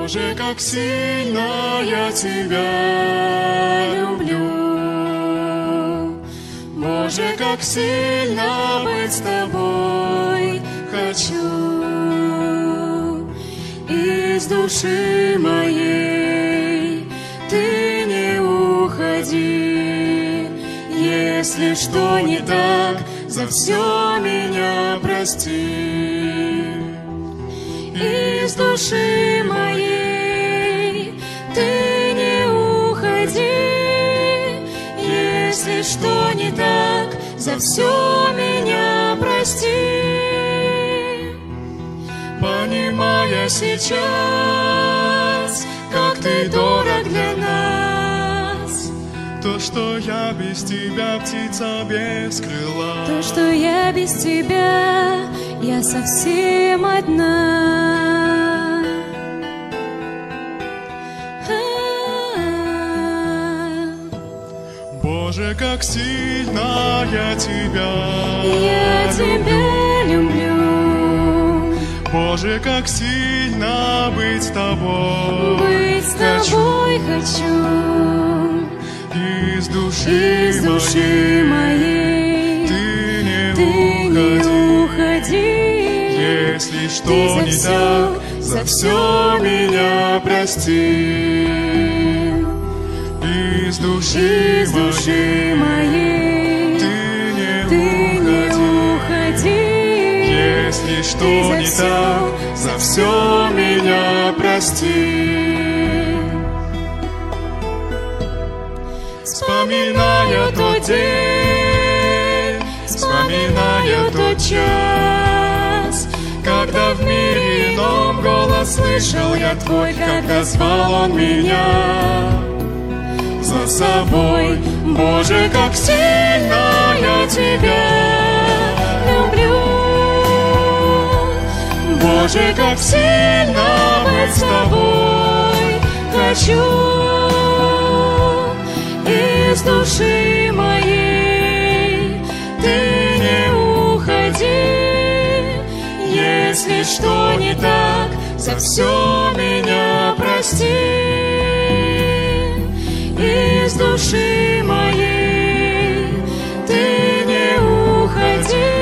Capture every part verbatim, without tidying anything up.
Боже, как сильно я Тебя люблю. Боже, как сильно быть с Тобой хочу. Из души моей Ты не уходи. Если что не так, за все меня прости. Из души моей Ты не уходи. Если что не так, за все меня прости. Понимая сейчас, как Ты дорог для нас, то, что я без Тебя, птица без крыла, то, что я без Тебя, я совсем одна. Боже, как сильно я Тебя, я Тебя люблю. Боже, как сильно быть с Тобой, быть с Тобой хочу. Из души, из души моей Ты не Ты уходи. не уходи. Если что Ты за не все, так, за все меня прости. Из души, из души моей Ты не Ты не уходи. уходи. Если что Ты за не все, так, за все меня прости. Вспоминаю тот день, вспоминаю тот час, когда в мире ином голос слышал я Твой, когда звал Он меня за собой. Боже, как сильно я Тебя люблю. Боже, как сильно быть с Тобой хочу. Из души моей Ты не уходи. Если что не так, за все меня прости. Из души моей Ты не уходи.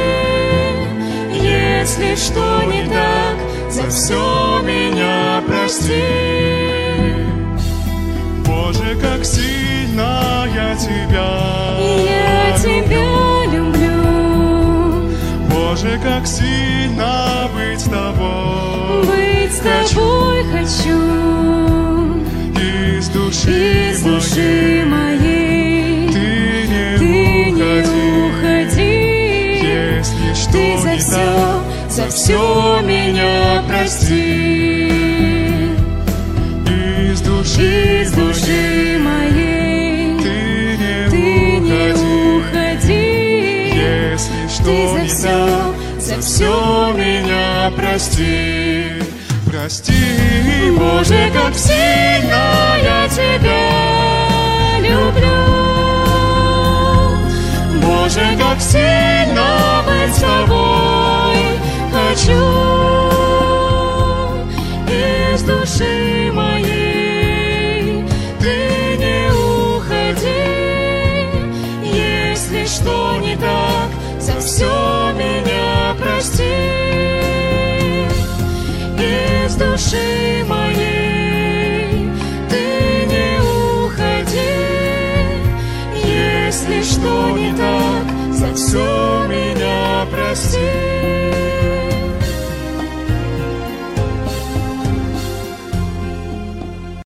Если что не так, за все меня прости. Боже, как сильно я Тебя, я Тебя люблю. Боже, как сильно быть с Тобой, быть с Тобой хочу. Из души, из души моей Ты не Ты уходи. не уходи. Если что Ты за не все, так, за все меня прости. из души, Из души моей Ты не Ты не уходи. уходи. Если что Ты за не все, так, за все меня прости. прости. Боже, как сильно я Тебя люблю. Боже, как сильно быть с Тобой хочу. Из души моей Ты не уходи. Если что не так, за все меня прости. Из души моей Ты не уходи. Если что не так, за все меня прости.